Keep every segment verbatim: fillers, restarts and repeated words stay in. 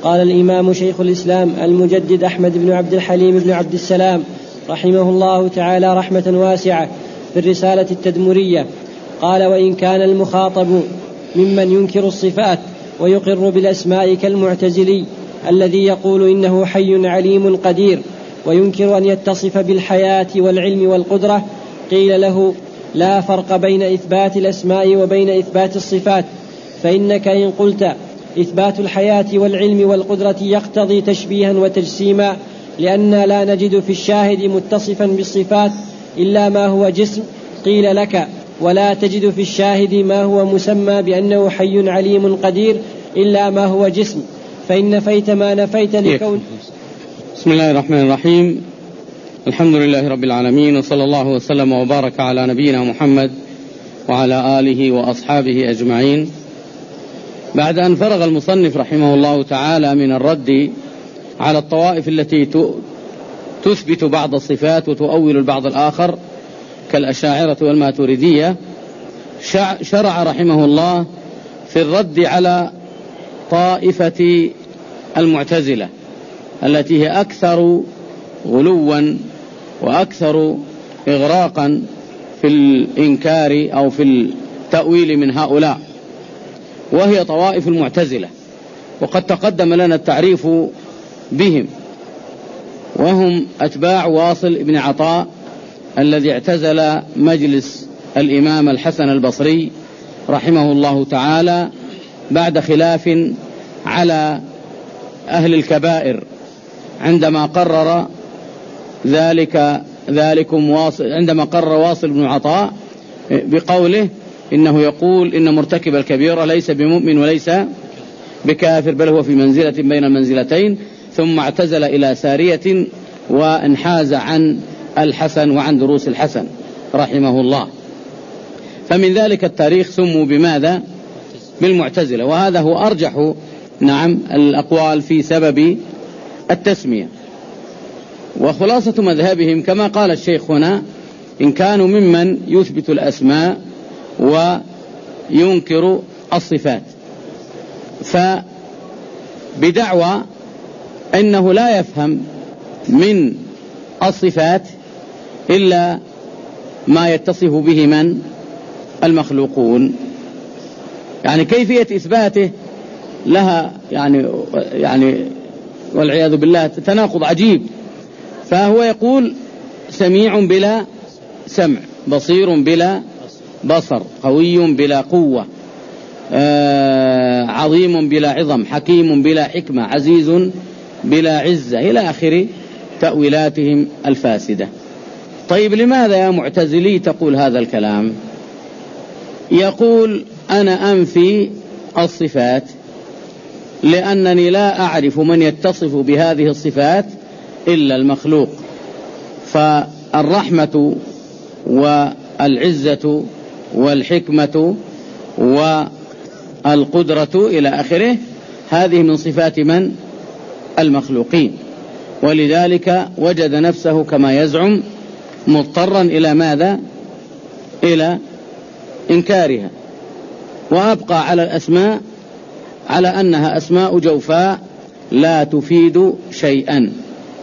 قال الإمام شيخ الإسلام المجدد أحمد بن عبد الحليم بن عبد السلام رحمه الله تعالى رحمة واسعة في الرسالة التدمرية، قال: وإن كان المخاطب ممن ينكر الصفات ويقر بالأسماء كالمعتزلي الذي يقول إنه حي عليم قدير وينكر أن يتصف بالحياة والعلم والقدرة، قيل له: لا فرق بين إثبات الأسماء وبين إثبات الصفات، فإنك إن قلت إثبات الحياة والعلم والقدرة يقتضي تشبيها وتجسيما، لأننا لا نجد في الشاهد متصفا بالصفات إلا ما هو جسم، قيل لك: ولا تجد في الشاهد ما هو مسمى بأنه حي عليم قدير إلا ما هو جسم، فإن نفيت ما نفيت لكون. بسم الله الرحمن الرحيم. الحمد لله رب العالمين، وصلى الله وسلم وبارك على نبينا محمد وعلى آله وأصحابه أجمعين. بعد أن فرغ المصنف رحمه الله تعالى من الرد على الطوائف التي تثبت بعض الصفات وتؤول البعض الآخر كالأشاعرة والماتريدية، شرع رحمه الله في الرد على طائفة المعتزلة التي هي أكثر غلوا وأكثر إغراقا في الإنكار أو في التأويل من هؤلاء، وهي طوائف المعتزلة. وقد تقدم لنا التعريف بهم، وهم أتباع واصل ابن عطاء الذي اعتزل مجلس الإمام الحسن البصري رحمه الله تعالى بعد خلاف على أهل الكبائر، عندما قرر ذلك ذلكم واصل عندما قرر واصل بن عطاء بقوله إنه يقول إن مرتكب الكبيرة ليس بمؤمن وليس بكافر، بل هو في منزلة بين المنزلتين، ثم اعتزل إلى سارية وانحاز عن الحسن وعن دروس الحسن رحمه الله. فمن ذلك التاريخ سموا بماذا؟ بالمعتزلة، وهذا هو أرجح نعم الأقوال في سبب التسمية. وخلاصة مذهبهم كما قال الشيخ هنا: إن كانوا ممن يثبت الأسماء وينكر الصفات، فبدعوى أنه لا يفهم من الصفات إلا ما يتصف به من المخلوقون، يعني كيفية إثباته لها يعني يعني والعياذ بالله تناقض عجيب. فهو يقول: سميع بلا سمع، بصير بلا بصر، قوي بلا قوة، آه عظيم بلا عظم، حكيم بلا حكمة، عزيز بلا عزة، إلى آخر تأويلاتهم الفاسدة. طيب لماذا يا معتزلي تقول هذا الكلام؟ يقول: أنا أنفي الصفات لأنني لا أعرف من يتصف بهذه الصفات إلا المخلوق، فالرحمة والعزة والحكمة والقدرة إلى آخره هذه من صفات من؟ المخلوقين، ولذلك وجد نفسه كما يزعم مضطرا إلى ماذا؟ إلى إنكارها، وأبقى على الأسماء على أنها أسماء جوفاء لا تفيد شيئا.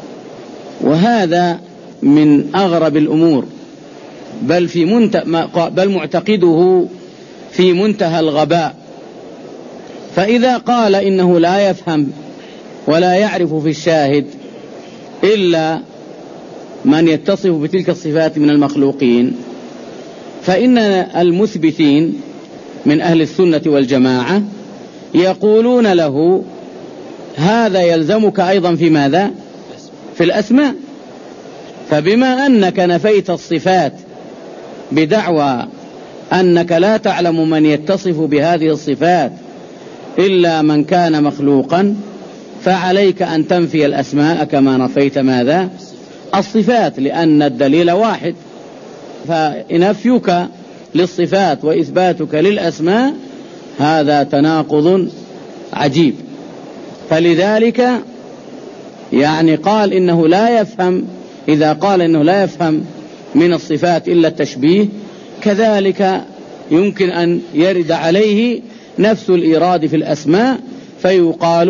وهذا من أغرب الأمور، بل في منتهى بل معتقده في منتهى الغباء. فإذا قال إنه لا يفهم ولا يعرف في الشاهد إلا من يتصف بتلك الصفات من المخلوقين، فإن المثبتين من أهل السنة والجماعة يقولون له: هذا يلزمك أيضا في ماذا؟ في الأسماء. فبما أنك نفيت الصفات بدعوى أنك لا تعلم من يتصف بهذه الصفات إلا من كان مخلوقا، فعليك أن تنفي الأسماء كما نفيت ماذا؟ الصفات، لأن الدليل واحد. فنفيك للصفات وإثباتك للأسماء هذا تناقض عجيب. فلذلك يعني قال إنه لا يفهم، إذا قال إنه لا يفهم من الصفات إلا التشبيه، كذلك يمكن أن يرد عليه نفس الإيراد في الأسماء، فيقال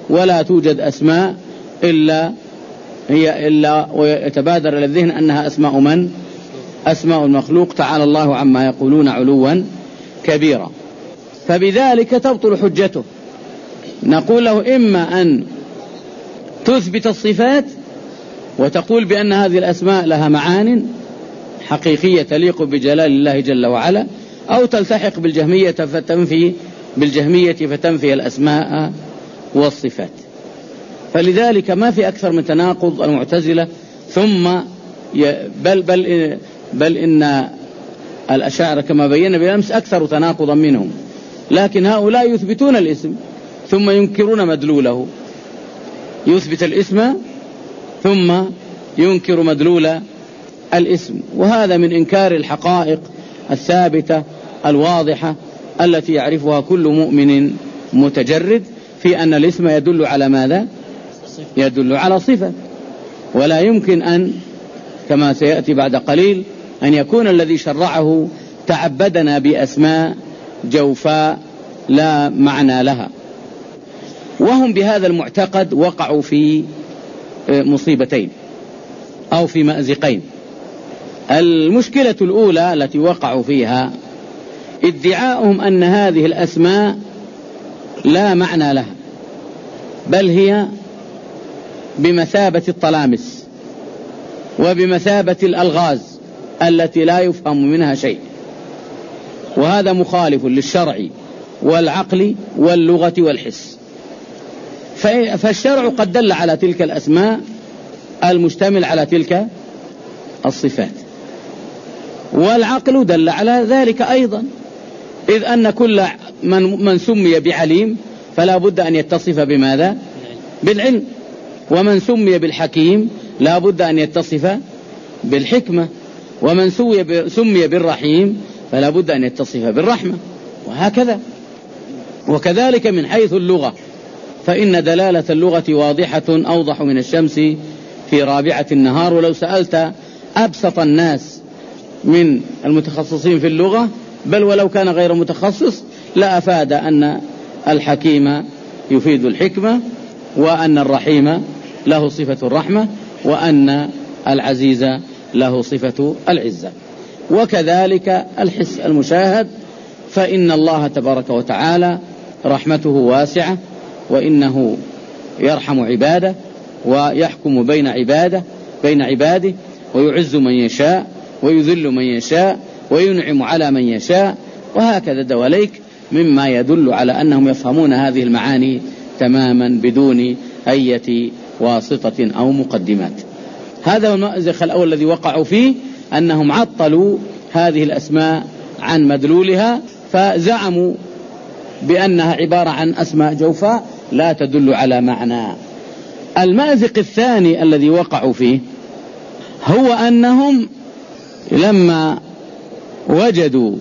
ولا توجد أسماء إلا هي إلا ويتبادر إلى الذهن أنها أسماء من؟ أسماء المخلوق، تعالى الله عما يقولون علوا كبيرا. فبذلك تبطل حجته. نقول له إما أن تثبت الصفات وتقول بأن هذه الأسماء لها معان حقيقية تليق بجلال الله جل وعلا، أو تلتحق بالجهمية فتنفي بالجهمية فتنفي الأسماء والصفات. فلذلك ما في أكثر من تناقض المعتزلة، ثم بل, بل, بل إن الأشاعرة كما بينا بالأمس أكثر تناقضا منهم، لكن هؤلاء يثبتون الاسم ثم ينكرون مدلوله، يثبت الاسم ثم ينكر مدلول الاسم، وهذا من إنكار الحقائق الثابتة الواضحة التي يعرفها كل مؤمن متجرد في أن الاسم يدل على ماذا؟ يدل على صفة. ولا يمكن أن كما سيأتي بعد قليل أن يكون الذي شرعه تعبدنا بأسماء جوفاء لا معنى لها. وهم بهذا المعتقد وقعوا في مصيبتين أو في مأزقين. المشكلة الأولى التي وقعوا فيها ادعاؤهم أن هذه الأسماء لا معنى لها، بل هي بمثابة الطلامس وبمثابة الألغاز التي لا يفهم منها شيء، وهذا مخالف للشرع والعقل واللغة والحس. فالشرع قد دل على تلك الأسماء المشتمل على تلك الصفات، والعقل دل على ذلك أيضا، إذ أن كل من, من سمي بعليم فلا بد أن يتصف بماذا؟ بالعلم. ومن سمي بالحكيم لا بد أن يتصف بالحكمة. ومن سمي بالرحيم فلا بد أن يتصف بالرحمة، وهكذا. وكذلك من حيث اللغة، فإن دلالة اللغة واضحة أوضح من الشمس في رابعة النهار. ولو سألت أبسط الناس من المتخصصين في اللغة، بل ولو كان غير متخصص، لا أفاد أن الحكيم يفيد الحكمة، وأن الرحيم له صفة الرحمة، وأن العزيز له صفة العزة. وكذلك الحس المشاهد، فإن الله تبارك وتعالى رحمته واسعة، وإنه يرحم عباده ويحكم بين عباده بين عباده ويعز من يشاء ويذل من يشاء وينعم على من يشاء، وهكذا دواليك مما يدل على أنهم يفهمون هذه المعاني تماما بدون أي واسطة أو مقدمات. هذا هو المأزق الأول الذي وقعوا فيه، أنهم عطلوا هذه الأسماء عن مدلولها، فزعموا بأنها عبارة عن أسماء جوفاء لا تدل على معنى. المأزق الثاني الذي وقعوا فيه هو أنهم لما وجدوا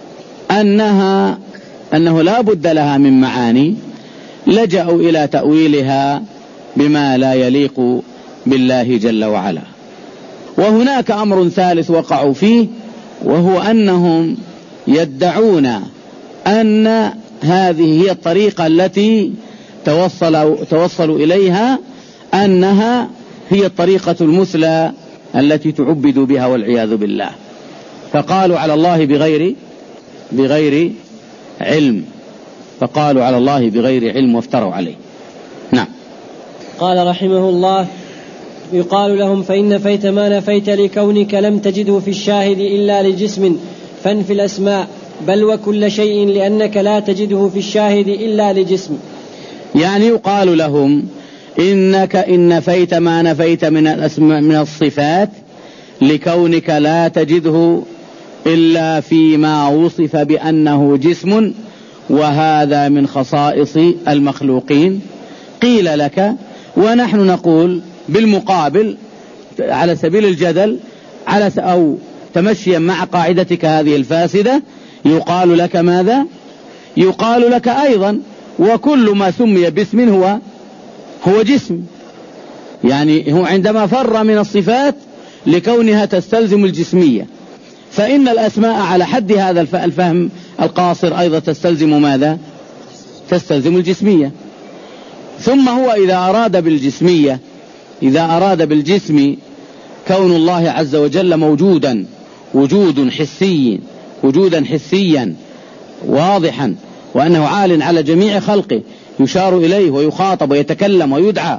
أنها أنه لا بد لها من معاني، لجأوا إلى تأويلها بما لا يليق بالله جل وعلا. وهناك أمر ثالث وقعوا فيه، وهو أنهم يدعون أن هذه هي الطريقة التي توصلوا, توصلوا إليها، أنها هي الطريقة المثلى التي تعبد بها والعياذ بالله. فقالوا على الله بغير بغير علم فقالوا على الله بغير علم وافتروا عليه. نعم. قال رحمه الله: يقال لهم: فإن نفيت ما نفيت لكونك لم تجده في الشاهد إلا لجسم فانفي الأسماء، بل وكل شيء لأنك لا تجده في الشاهد إلا لجسم. يعني يقال لهم: إنك إن نفيت ما نفيت من الأسماء من الصفات لكونك لا تجده إلا فيما وصف بأنه جسم، وهذا من خصائص المخلوقين. قيل لك، ونحن نقول بالمقابل على سبيل الجدل على أو تمشيا مع قاعدتك هذه الفاسدة، يقال لك ماذا؟ يقال لك أيضا: وكل ما سمي باسم هو هو جسم. يعني هو عندما فر من الصفات لكونها تستلزم الجسمية، فإن الأسماء على حد هذا الفهم القاصر أيضا تستلزم ماذا؟ تستلزم الجسمية. ثم هو إذا أراد بالجسمية، إذا أراد بالجسم كون الله عز وجل موجودا وجود حسي، وجودا حسيا واضحا، وأنه عال على جميع خلقه يشار إليه ويخاطب ويتكلم ويدعى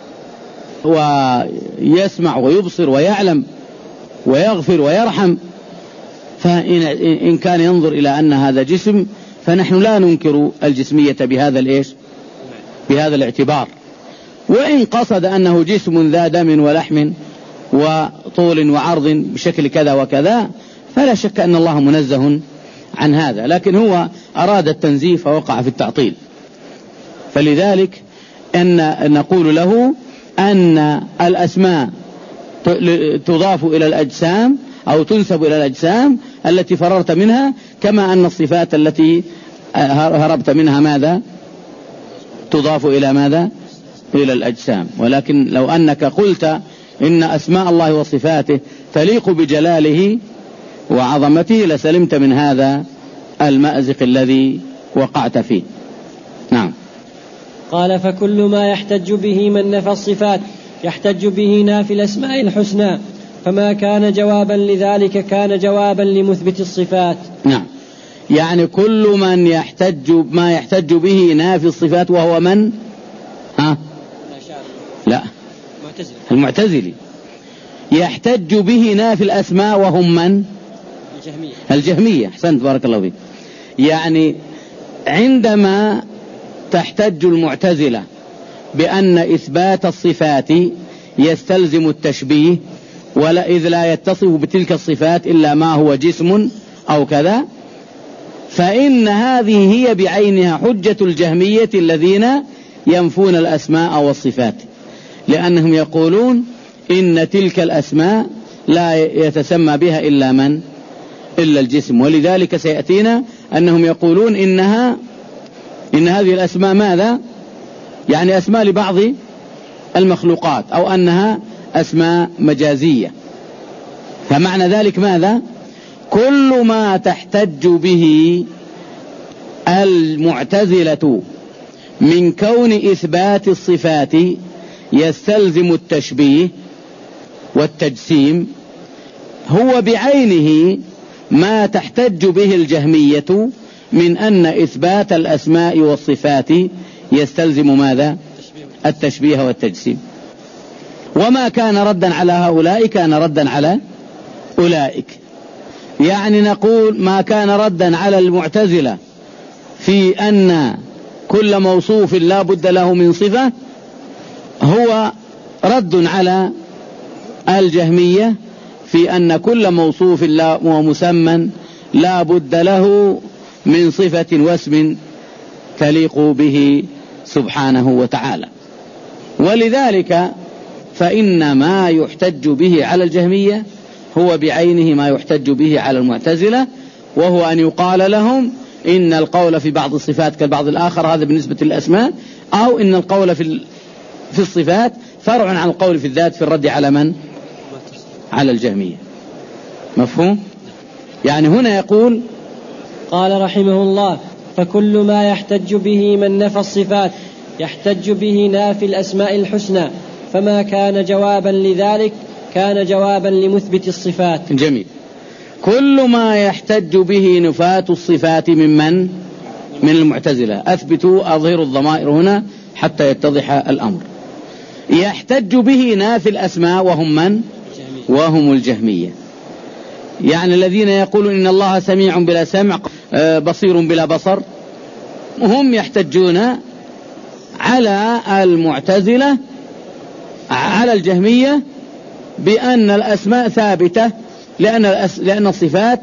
ويسمع ويبصر ويعلم ويغفر ويرحم، فإن كان ينظر إلى أن هذا جسم فنحن لا ننكر الجسمية بهذا الإيش بهذا الاعتبار. وإن قصد أنه جسم ذا دم ولحم وطول وعرض بشكل كذا وكذا فلا شك أن الله منزه عن هذا، لكن هو أراد التنزيه فوقع في التعطيل. فلذلك أن نقول له أن الأسماء تضاف إلى الأجسام أو تنسب إلى الأجسام التي فررت منها، كما أن الصفات التي هربت منها ماذا تضاف إلى ماذا إلى الأجسام. ولكن لو أنك قلت إن أسماء الله وصفاته تليق بجلاله وعظمته لسلمت من هذا المأزق الذي وقعت فيه. نعم. قال فكل ما يحتج به من نفى الصفات يحتج به نافي الأسماء الحسنى، فما كان جوابا لذلك كان جوابا لمثبت الصفات. نعم، يعني كل من يحتج ما يحتج به نافي الصفات وهو من ها لا المعتزلي، يحتج به نافي الأسماء وهم من الجهمية. الجهمية أحسنت بارك الله فيك. يعني عندما تحتج المعتزلة بأن إثبات الصفات يستلزم التشبيه ولا إذ لا يتصف بتلك الصفات إلا ما هو جسم أو كذا، فإن هذه هي بعينها حجة الجهمية الذين ينفون الأسماء والصفات، لأنهم يقولون إن تلك الأسماء لا يتسمى بها إلا من إلا الجسم. ولذلك سيأتينا أنهم يقولون إنها إن هذه الأسماء ماذا يعني أسماء لبعض المخلوقات أو أنها أسماء مجازية. فمعنى ذلك ماذا كل ما تحتج به المعتزلة من كون إثبات الصفات يستلزم التشبيه والتجسيم هو بعينه ما تحتج به الجهمية من أن إثبات الأسماء والصفات يستلزم ماذا التشبيه والتجسيم. وما كان ردا على هؤلاء كان ردا على أولئك. يعني نقول ما كان ردا على المعتزلة في أن كل موصوف لا بد له من صفة هو رد على الجهمية في أن كل موصوف ومسمى لا بد له من صفة واسم تليق به سبحانه وتعالى. ولذلك فإن ما يحتج به على الجهمية هو بعينه ما يحتج به على المعتزلة، وهو أن يقال لهم إن القول في بعض الصفات كالبعض الآخر، هذا بالنسبة للأسماء، أو إن القول في في الصفات فرع عن القول في الذات في الرد على من على الجهمية. مفهوم؟ يعني هنا يقول قال رحمه الله فكل ما يحتج به من نفى الصفات يحتج به نافي الأسماء الحسنى، فما كان جوابا لذلك كان جوابا لمثبت الصفات. جميل. كل ما يحتج به نفاة الصفات ممن من المعتزلة، أثبتوا أظهروا الضمائر هنا حتى يتضح الأمر. يحتج به نافي الأسماء وهم من وهم الجهمية، يعني الذين يقولون إن الله سميع بلا سمع بصير بلا بصر، هم يحتجون على المعتزلة على الجهمية بأن الأسماء ثابتة لأن لأن الصفات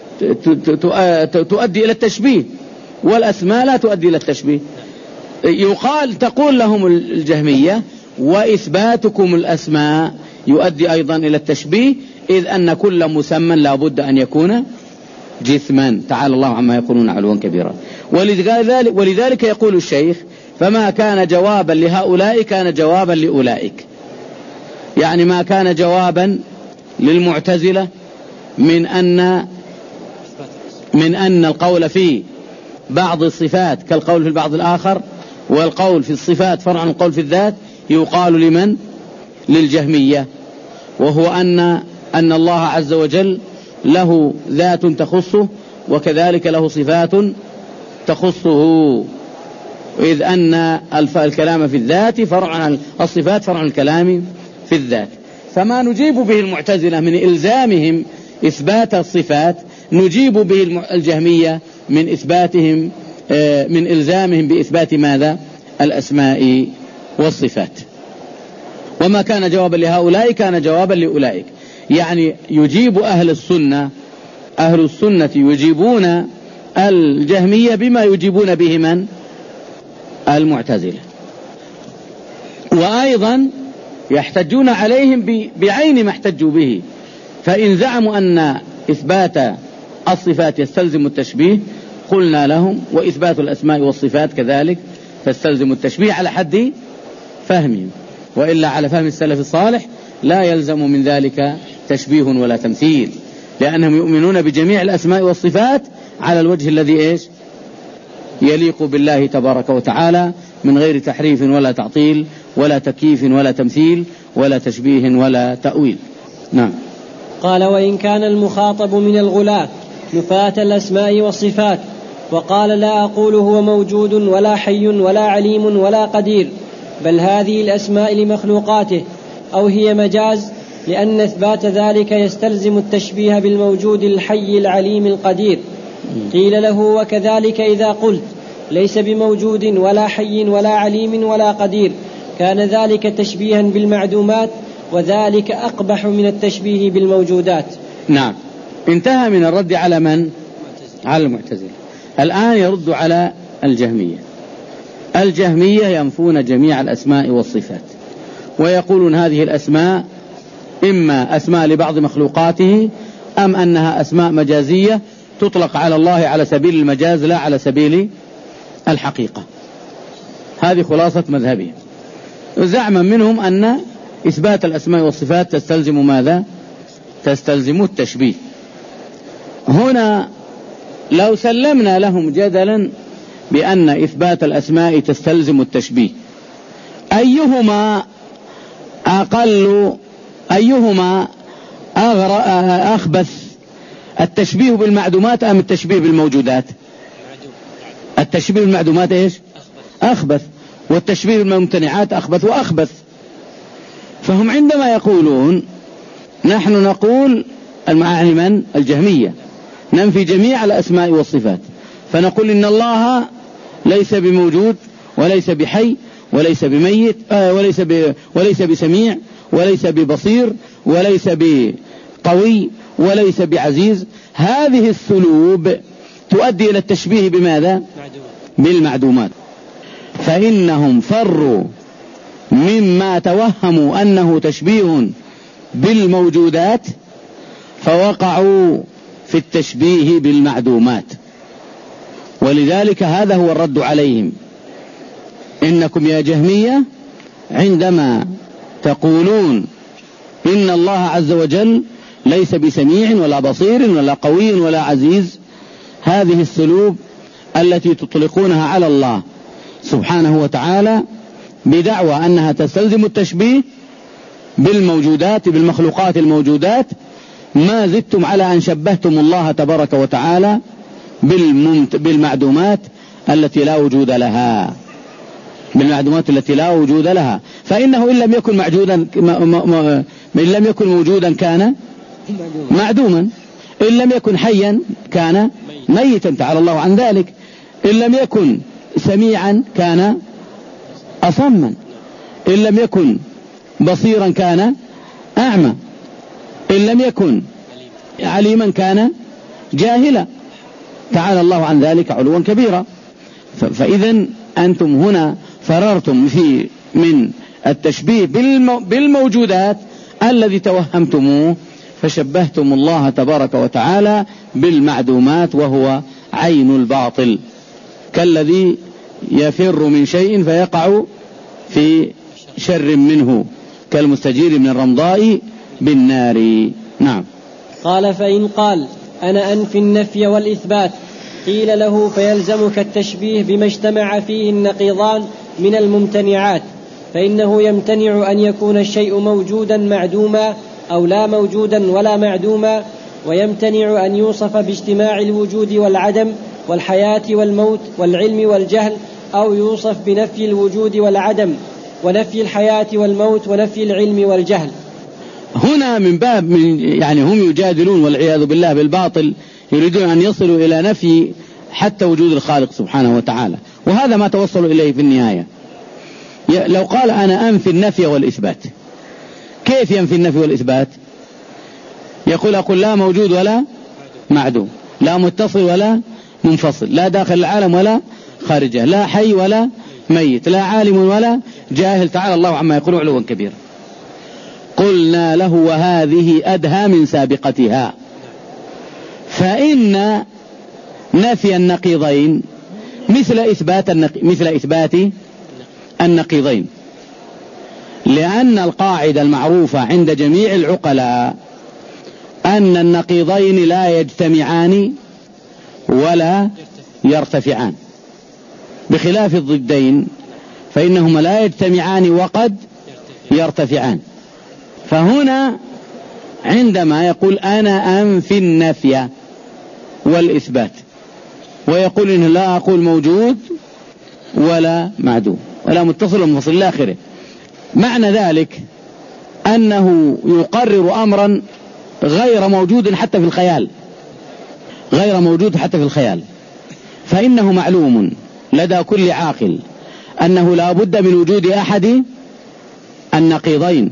تؤدي إلى التشبيه والأسماء لا تؤدي إلى التشبيه. يقال تقول لهم الجهمية وإثباتكم الأسماء يؤدي أيضا إلى التشبيه، إذ أن كل مسمى لا بد أن يكون جسما، تعالى الله عما يقولون علوا كبيرا. ولذلك, ولذلك يقول الشيخ فما كان جوابا لهؤلاء كان جوابا لأولئك. يعني ما كان جوابا للمعتزلة من أن من أن القول في بعض الصفات كالقول في البعض الآخر، والقول في الصفات فرع عن القول في الذات يقال لمن؟ للجهمية، وهو أن أن الله عز وجل له ذات تخصه وكذلك له صفات تخصه، إذ أن الكلام في الذات فرع عن الصفات فرع عن الكلام في الذات. فما نجيب به المعتزلة من إلزامهم إثبات الصفات نجيب به الجهمية من إثباتهم من إلزامهم بإثبات ماذا؟ الأسماء والصفات. وما كان جوابا لهؤلاء كان جوابا لأولئك، يعني يجيب أهل السنة أهل السنة يجيبون الجهمية بما يجيبون به من؟ المعتزلة. وأيضا يحتجون عليهم بعين ما احتجوا به، فإن زعموا أن إثبات الصفات يستلزم التشبيه قلنا لهم وإثبات الأسماء والصفات كذلك تستلزم التشبيه على حد فهمهم، وإلا على فهم السلف الصالح لا يلزم من ذلك تشبيه ولا تمثيل، لأنهم يؤمنون بجميع الأسماء والصفات على الوجه الذي إيش يليق بالله تبارك وتعالى من غير تحريف ولا تعطيل ولا تكييف ولا تمثيل ولا تشبيه ولا تأويل. نعم. قال: وإن كان المخاطب من الغلاة نفاة الأسماء والصفات وقال: لا أقول هو موجود ولا حي ولا عليم ولا قدير، بل هذه الأسماء لمخلوقاته، أو هي مجاز، لأن إثبات ذلك يستلزم التشبيه بالموجود الحي العليم القدير. قيل له: وكذلك إذا قلت ليس بموجود ولا حي ولا عليم ولا قدير كان ذلك تشبيها بالمعدومات، وذلك أقبح من التشبيه بالموجودات. نعم. انتهى من الرد على من؟ على المعتزلة. الآن يرد على الجهمية. الجهمية ينفون جميع الأسماء والصفات ويقولون هذه الأسماء إما أسماء لبعض مخلوقاته أم أنها أسماء مجازية تطلق على الله على سبيل المجاز لا على سبيل الحقيقة. هذه خلاصة مذهبهم. زعما منهم أن إثبات الأسماء والصفات تستلزم ماذا؟ تستلزم التشبيه. هنا لو سلمنا لهم جدلا بأن إثبات الأسماء تستلزم التشبيه، أيهما أقل أيهما أخبث، التشبيه بالمعدومات أم التشبيه بالموجودات؟ التشبيه بالمعدومات إيش؟ أخبث، والتشبيه بالممتنعات أخبث وأخبث. فهم عندما يقولون نحن نقول المعاني من؟ الجهمية، ننفي جميع الأسماء والصفات، فنقول إن الله ليس بموجود وليس بحي وليس بميت آه وليس, ب وليس بسميع وليس ببصير وليس بقوي وليس بعزيز. هذه السلوب تؤدي إلى التشبيه بماذا؟ بالمعدومات. فإنهم فروا مما توهموا أنه تشبيه بالموجودات فوقعوا في التشبيه بالمعدومات، ولذلك هذا هو الرد عليهم. إنكم يا جهمية عندما تقولون إن الله عز وجل ليس بسميع ولا بصير ولا قوي ولا عزيز، هذه السلوب التي تطلقونها على الله سبحانه وتعالى بدعوى أنها تستلزم التشبيه بالموجودات بالمخلوقات الموجودات، ما زدتم على أن شبهتم الله تبارك وتعالى بالمعدومات التي لا وجود لها بالمعدومات التي لا وجود لها. فإنه إن لم يكن موجودا إن لم يكن موجودا كان معدوما، إن لم يكن حيا كان ميتا تعالى الله عن ذلك، إن لم يكن سميعا كان أصما، إن لم يكن بصيرا كان أعمى، إن لم يكن عليما كان جاهلا تعالى الله عن ذلك علوا كبيرا. فإذا أنتم هنا فررتم في من التشبيه بالموجودات الذي توهمتموه، فشبهتم الله تبارك وتعالى بالمعدومات وهو عين الباطل، كالذي يفر من شيء فيقع في شر منه، كالمستجير من الرمضاء بالنار. نعم. قال: فإن قال أنا أنفي النفي والإثبات قيل له: فيلزمك التشبيه بما اجتمع فيه النقيضان من الممتنعات، فإنه يمتنع أن يكون الشيء موجودا معدوما أو لا موجودا ولا معدوما، ويمتنع أن يوصف باجتماع الوجود والعدم والحياة والموت والعلم والجهل، أو يوصف بنفي الوجود والعدم ونفي الحياة والموت ونفي العلم والجهل. هنا من باب من يعني هم يجادلون والعياذ بالله بالباطل، يريدون أن يصلوا إلى نفي حتى وجود الخالق سبحانه وتعالى، وهذا ما توصلوا إليه في النهاية. لو قال أنا أنفي النفي والإثبات، كيف ينفي النفي والإثبات؟ يقول أقول لا موجود ولا معدوم، لا متصل ولا منفصل، لا داخل العالم ولا خارجه، لا حي ولا ميت، لا عالم ولا جاهل، تعالى الله عما يقولون علوا كبيرا. قلنا له وهذه أدهى من سابقتها، فإن نفي النقيضين مثل إثبات النق... مثل إثبات النقيضين، لأن القاعدة المعروفة عند جميع العقلاء أن النقيضين لا يجتمعان ولا يرتفعان، بخلاف الضدين فإنهما لا يجتمعان وقد يرتفعان. فهنا عندما يقول أنا أنفي النفي والإثبات، ويقول إنه لا أقول موجود ولا معدوم ولا متصل ومنفصل إلى آخره، معنى ذلك أنه يقرر أمرا غير موجود حتى في الخيال، غير موجود حتى في الخيال. فإنه معلوم لدى كل عاقل أنه لا بد من وجود أحد النقيضين،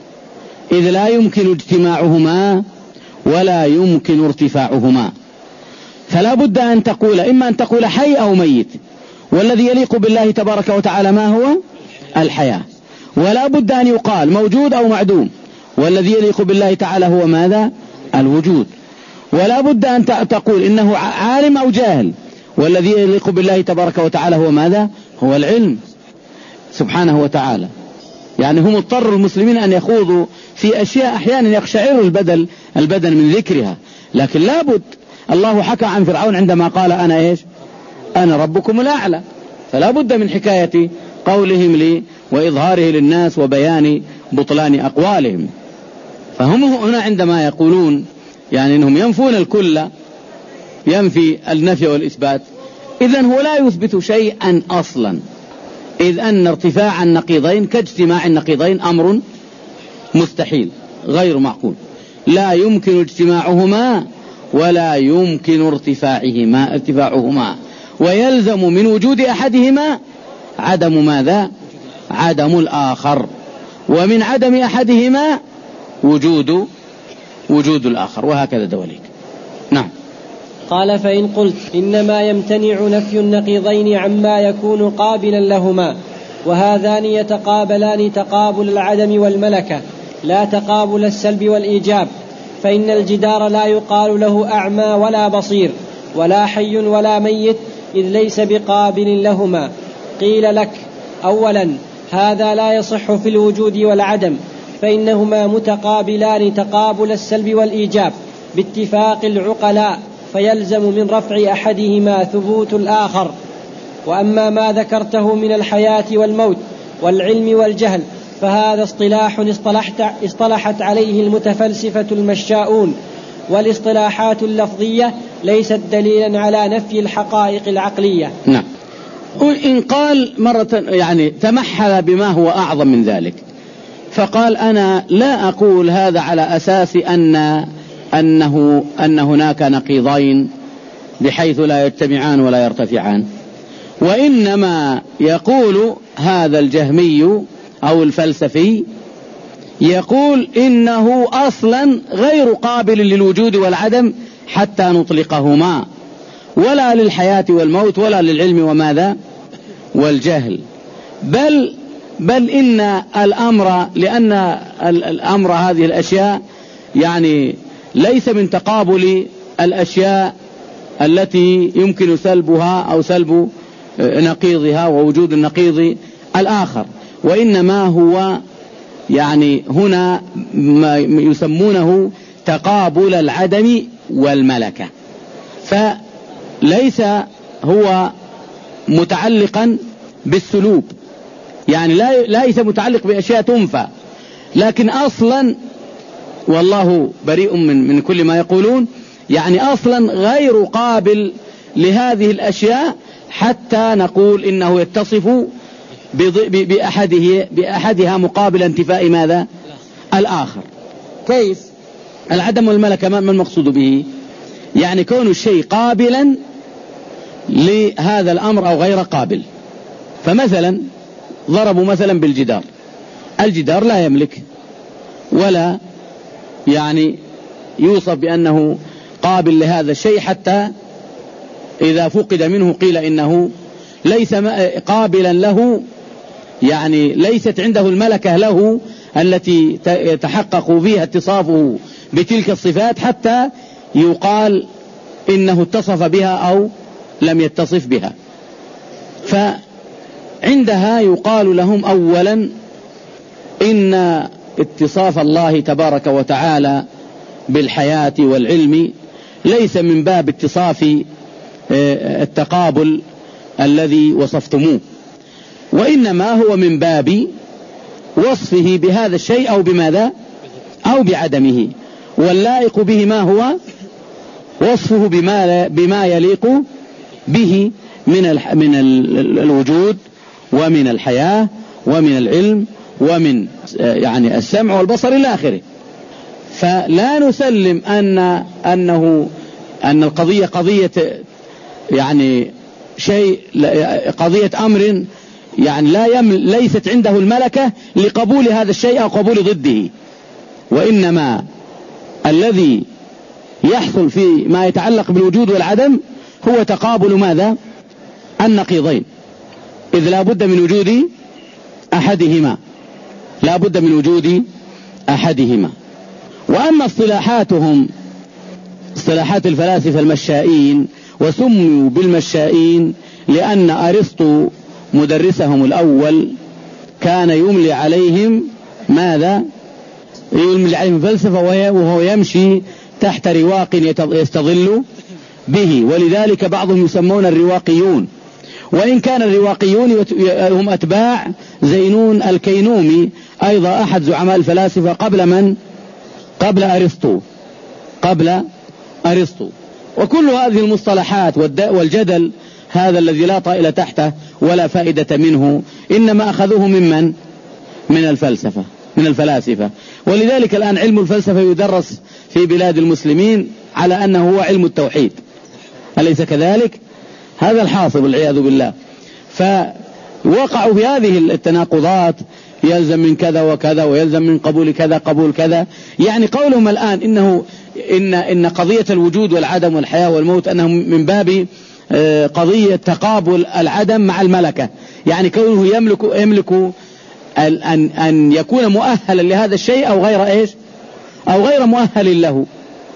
إذ لا يمكن اجتماعهما ولا يمكن ارتفاعهما. فلا بد أن تقول إما أن تقول حي أو ميت، والذي يليق بالله تبارك وتعالى ما هو الحياة، ولا بد أن يقال موجود أو معدوم، والذي يليق بالله تعالى هو ماذا؟ الوجود. ولا بد أن تقول إنه عالم أو جاهل، والذي يليق بالله تبارك وتعالى هو ماذا؟ هو العلم سبحانه وتعالى. يعني هم اضطروا المسلمين أن يخوضوا في أشياء أحيانا يقشعر البدن البدن من ذكرها، لكن لا بد. الله حكى عن فرعون عندما قال أنا إيش؟ أنا ربكم الأعلى، فلا بد من حكاية قولهم لي وإظهاره للناس وبيان بطلان أقوالهم. فهم هنا عندما يقولون يعني أنهم ينفون الكل، ينفي النفي والإثبات، إذن هو لا يثبت شيئا أصلا، إذ أن ارتفاع النقيضين كاجتماع النقيضين أمر مستحيل غير معقول، لا يمكن اجتماعهما ولا يمكن ارتفاعهما ارتفاعهما ويلزم من وجود أحدهما عدم ماذا؟ عدم الآخر، ومن عدم أحدهما وجود وجود الآخر، وهكذا دواليك. نعم. قال فإن قلت إنما يمتنع نفي النقيضين عما يكون قابلا لهما، وهذان يتقابلان تقابل العدم والملكة لا تقابل السلب والإيجاب، فإن الجدار لا يقال له أعمى ولا بصير ولا حي ولا ميت، إذ ليس بقابل لهما. قيل لك أولا هذا لا يصح في الوجود والعدم، فإنهما متقابلان تقابل السلب والإيجاب باتفاق العقلاء، فيلزم من رفع أحدهما ثبوت الآخر. وأما ما ذكرته من الحياة والموت والعلم والجهل فهذا اصطلاح اصطلحت, اصطلحت عليه المتفلسفة المشاؤون، والاصطلاحات اللفظية ليست دليلا على نفي الحقائق العقلية. نعم. وإن قال مرة يعني تمحل بما هو أعظم من ذلك، فقال أنا لا أقول هذا على أساس أن أنه أن هناك نقيضين بحيث لا يجتمعان ولا يرتفعان، وإنما يقول هذا الجهمي أو الفلسفي يقول إنه أصلا غير قابل للوجود والعدم حتى نطلقهما، ولا للحياة والموت ولا للعلم وماذا والجهل، بل بل إن الأمر لأن الأمر هذه الأشياء يعني ليس من تقابل الأشياء التي يمكن سلبها أو سلب نقيضها ووجود النقيض الآخر، وإنما هو يعني هنا ما يسمونه تقابل العدم والملكة، فليس هو متعلقا بالسلوب يعني لا ليس متعلق بأشياء تنفى، لكن أصلا والله بريء من من كل ما يقولون، يعني أصلا غير قابل لهذه الأشياء حتى نقول إنه يتصف بأحده بأحدها مقابل انتفاء ماذا الآخر. كيف العدم والملكة ما المقصود به؟ يعني كون الشيء قابلا لهذا الأمر أو غير قابل. فمثلا ضربوا مثلا بالجدار، الجدار لا يملك ولا يعني يوصف بأنه قابل لهذا الشيء، حتى إذا فقد منه قيل إنه ليس قابلا له، يعني ليست عنده الملكة له التي تحقق فيها اتصافه بتلك الصفات حتى يقال إنه اتصف بها أو لم يتصف بها. فعندها يقال لهم أولا إن اتصاف الله تبارك وتعالى بالحياة والعلم ليس من باب اتصاف التقابل الذي وصفتموه، وإنما هو من باب وصفه بهذا الشيء أو بماذا أو بعدمه، واللائق به ما هو وصفه بما, بما يليق به من, من الوجود ومن الحياة ومن العلم ومن يعني السمع والبصر إلى آخره. فلا نسلم أن أنه أن القضية قضية يعني شيء قضية أمر يعني لا يمل ليست عنده الملكة لقبول هذا الشيء أو قبول ضده، وإنما الذي يحصل في ما يتعلق بالوجود والعدم هو تقابل ماذا النقيضين، إذ لا بد من وجود أحدهما لا بد من وجود أحدهما. وأما اصطلاحاتهم اصطلاحات الفلاسفة المشائين، وسموا بالمشائين لأن أرسطو مدرسهم الأول كان يملي عليهم ماذا يملي عليهم فلسفة وهو يمشي تحت رواق يستظل به، ولذلك بعضهم يسمون الرواقيون، وإن كان الرواقيون هم أتباع زينون الكينومي أيضا أحد زعماء الفلاسفة قبل من قبل أرسطو قبل أرسطو. وكل هذه المصطلحات والجدل هذا الذي لا طائل تحته ولا فائدة منه إنما أخذوه ممن من الفلسفة من الفلاسفة. ولذلك الآن علم الفلسفة يدرس في بلاد المسلمين على أنه هو علم التوحيد، أليس كذلك؟ هذا الحاصل والعياذ بالله. فوقعوا في هذه التناقضات، يلزم من كذا وكذا ويلزم من قبول كذا قبول كذا. يعني قولهم الآن إنه إن إن قضية الوجود والعدم والحياة والموت أنه من باب قضية تقابل العدم مع الملكة، يعني كونه يملك يملك أن أن يكون مؤهلا لهذا الشيء أو غير إيش أو غير مؤهل له.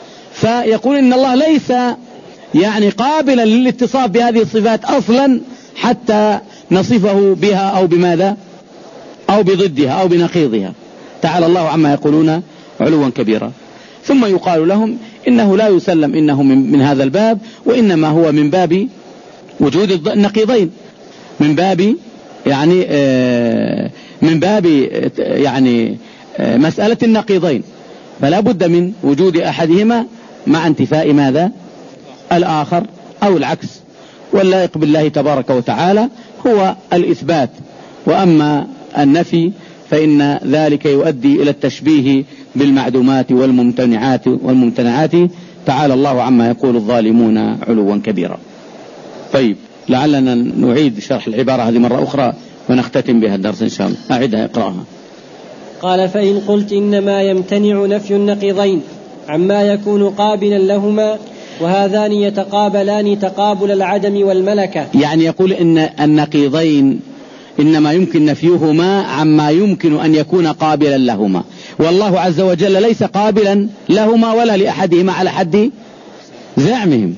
فيقول إن الله ليس يعني قابلا للاتصاف بهذه الصفات أصلا حتى نصفه بها أو بماذا أو بضدها أو بنقيضها، تعالى الله عما يقولون علوا كبيرا. ثم يقال لهم إنه لا يسلم إنه من, من هذا الباب، وإنما هو من باب وجود النقيضين، من باب يعني آه من باب يعني آه مسألة النقيضين، فلا بد من وجود أحدهما مع انتفاء ماذا الآخر أو العكس. واللائق بالله تبارك وتعالى هو الإثبات، وأما النفي فإن ذلك يؤدي إلى التشبيه بالمعدومات والممتنعات والممتنعات، تعالى الله عما يقول الظالمون علوا كبيرا. طيب لعلنا نعيد شرح العبارة هذه مرة أخرى ونختتم بها الدرس إن شاء الله. أعدها اقرأها. قال: فإن قلت إنما يمتنع نفي النقيضين عما يكون قابلا لهما، وهذان يتقابلان تقابل العدم والملكة. يعني يقول إن النقيضين إنما يمكن نفيهما عما يمكن أن يكون قابلا لهما، والله عز وجل ليس قابلا لهما ولا لأحدهما على حد زعمهم.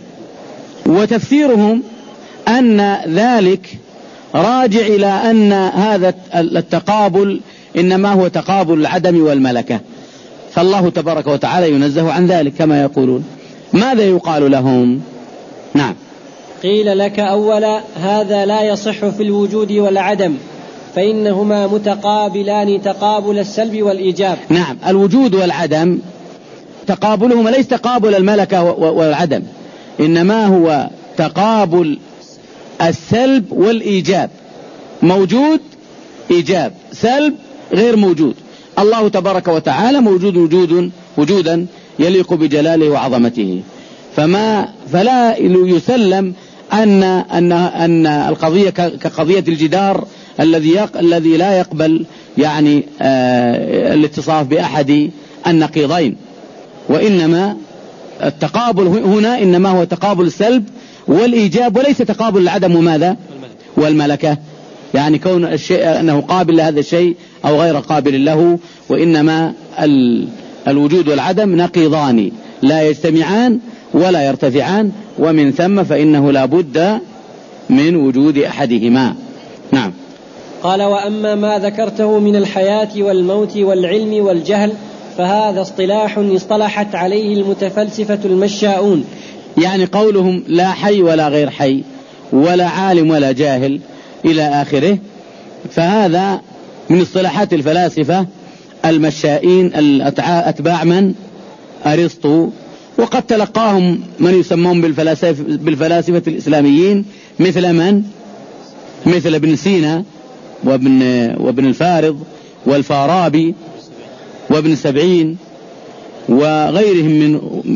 وتفسيرهم أن ذلك راجع إلى أن هذا التقابل إنما هو تقابل العدم والملكة، فالله تبارك وتعالى ينزه عن ذلك كما يقولون. ماذا يقال لهم؟ نعم. قيل لك أولا: هذا لا يصح في الوجود والعدم، فإنهما متقابلان تقابل السلب والإيجاب. نعم، الوجود والعدم تقابلهما ليس تقابل الملكة والعدم، إنما هو تقابل السلب والإيجاب. موجود إيجاب، سلب غير موجود. الله تبارك وتعالى موجود وجود وجودا يليق بجلاله وعظمته، فما فلا يسلم أن أن أن القضية كقضية الجدار الذي الذي لا يقبل يعني آه الاتصاف بأحد النقيضين، وإنما التقابل هنا إنما هو تقابل السلب والإيجاب، وليس تقابل العدم وماذا والملكة، يعني كون الشيء أنه قابل لهذا الشيء أو غير قابل له، وإنما الوجود والعدم نقيضان لا يجتمعان ولا يرتفعان، ومن ثم فإنه لا بد من وجود أحدهما. نعم. قال: وأما ما ذكرته من الحياة والموت والعلم والجهل فهذا اصطلاح اصطلحت عليه المتفلسفة المشاؤون، يعني قولهم لا حي ولا غير حي ولا عالم ولا جاهل إلى آخره، فهذا من اصطلاحات الفلاسفة المشائين أتباع من؟ أرسطو، وقد تلقاهم من يسمون بالفلاسفة, بالفلاسفة الإسلاميين مثل من؟ مثل ابن سينا وابن, وابن الفارض والفارابي وابن سبعين وغيرهم من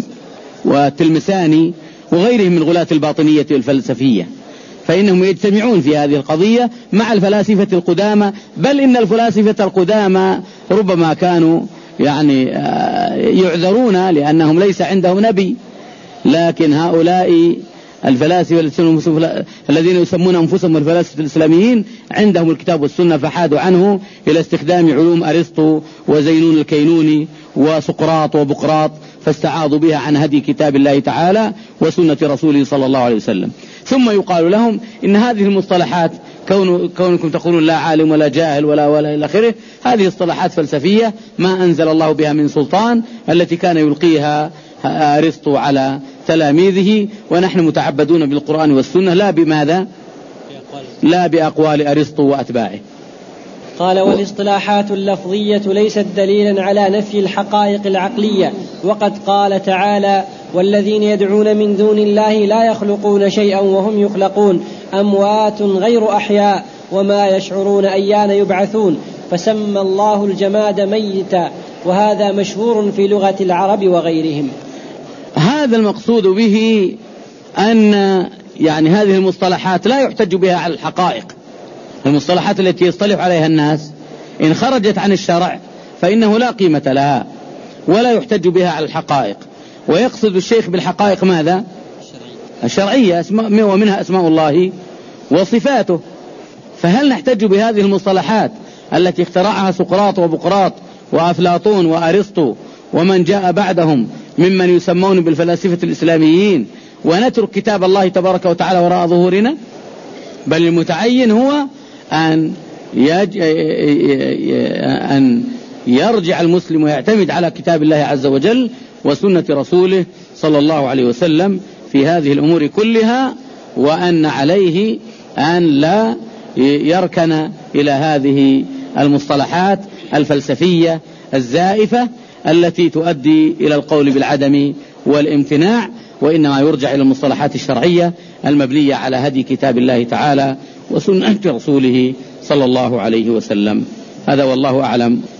والتلمساني وغيرهم من غلاة الباطنية والفلسفية، فإنهم يجتمعون في هذه القضية مع الفلاسفة القدامى، بل إن الفلاسفة القدامى ربما كانوا يعني يعذرون لأنهم ليس عندهم نبي، لكن هؤلاء الفلاسفة الذين يسمون أنفسهم الفلاسفة الإسلاميين عندهم الكتاب والسنة، فحادوا عنه إلى استخدام علوم أرسطو وزينون الكينوني وسقراط وبقراط، فاستعاضوا بها عن هدي كتاب الله تعالى وسنة رسوله صلى الله عليه وسلم. ثم يقال لهم إن هذه المصطلحات كون كونكم تقولون لا عالم ولا جاهل ولا ولا إلى آخره، هذه اصطلاحات فلسفية ما أنزل الله بها من سلطان، التي كان يلقيها أرسطو على تلاميذه، ونحن متعبدون بالقرآن والسنة لا بماذا؟ لا بأقوال أرسطو وأتباعه. قال: والاصطلاحات اللفظية ليست دليلا على نفي الحقائق العقلية، وقد قال تعالى: والذين يدعون من دون الله لا يخلقون شيئا وهم يخلقون أموات غير أحياء وما يشعرون أيان يبعثون، فسمى الله الجماد ميتا، وهذا مشهور في لغة العرب وغيرهم. هذا المقصود به أن يعني هذه المصطلحات لا يحتج بها على الحقائق. المصطلحات التي يصطلح عليها الناس إن خرجت عن الشرع فإنه لا قيمة لها ولا يحتج بها على الحقائق. ويقصد الشيخ بالحقائق ماذا؟ الشرعية، ومنها أسماء الله وصفاته. فهل نحتج بهذه المصطلحات التي اخترعها سقراط وبقراط وأفلاطون وأرسطو ومن جاء بعدهم ممن يسمون بالفلاسفة الإسلاميين ونترك كتاب الله تبارك وتعالى وراء ظهورنا؟ بل المتعين هو أن, يج... أن يرجع المسلم ويعتمد على كتاب الله عز وجل وسنة رسوله صلى الله عليه وسلم في هذه الأمور كلها، وأن عليه أن لا يركن إلى هذه المصطلحات الفلسفية الزائفة التي تؤدي إلى القول بالعدم والامتناع، وإنما يرجع إلى المصطلحات الشرعية المبنية على هدي كتاب الله تعالى وسنة رسوله صلى الله عليه وسلم. هذا والله أعلم.